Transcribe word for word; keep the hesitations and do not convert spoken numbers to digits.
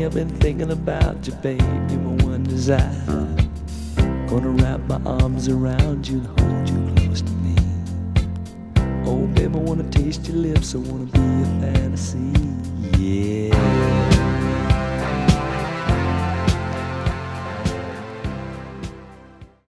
I've been thinking about you, babe. You're my one desire. Gonna wrap my arms around you and hold you close to me. Oh, babe, I wanna taste your lips. I wanna be a fantasy. Yeah.